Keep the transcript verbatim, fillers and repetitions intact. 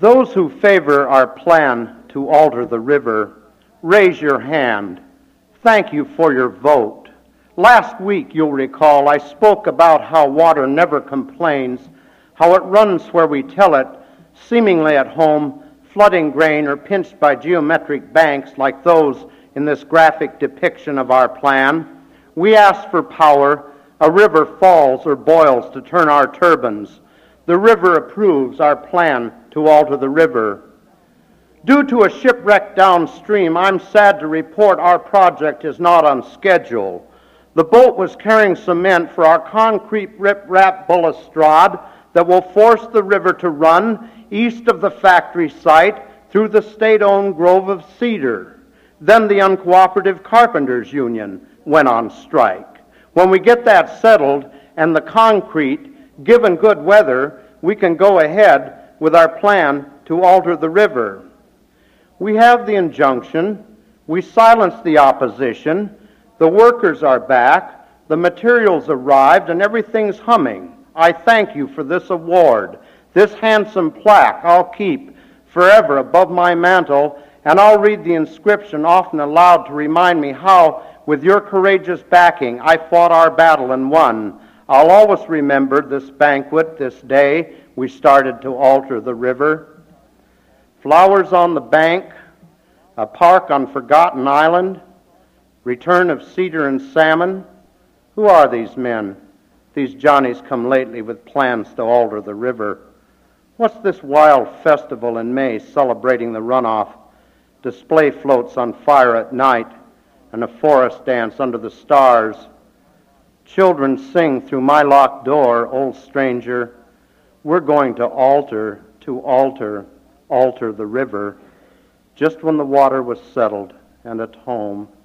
Those who favor our plan to alter the river, raise your hand. Thank you for your vote. Last week, you'll recall, I spoke about how water never complains, how it runs where we tell it, seemingly at home, flooding grain or pinched by geometric banks like those in this graphic depiction of our plan. We ask for power. A river falls or boils to turn our turbines. The river approves our plan to alter the river. Due to a shipwreck downstream, I'm sad to report our project is not on schedule. The boat was carrying cement for our concrete rip-rap balustrade that will force the river to run east of the factory site through the state-owned grove of cedar. Then the Uncooperative Carpenters Union went on strike. When we get that settled and the concrete, given good weather, we can go ahead with our plan to alter the river. We have the injunction. We silenced the opposition. The workers are back. The materials arrived and everything's humming. I thank you for this award. This handsome plaque I'll keep forever above my mantle, and I'll read the inscription often aloud to remind me how, with your courageous backing, I fought our battle and won. I'll always remember this banquet, this day we started to alter the river. Flowers on the bank, a park on Forgotten Island, return of cedar and salmon. Who are these men, these Johnnies come lately with plans to alter the river? What's this wild festival in May celebrating the runoff? Display floats on fire at night and a forest dance under the stars. Children sing through my locked door, old stranger. We're going to alter, to alter, alter the river, just when the water was settled and at home.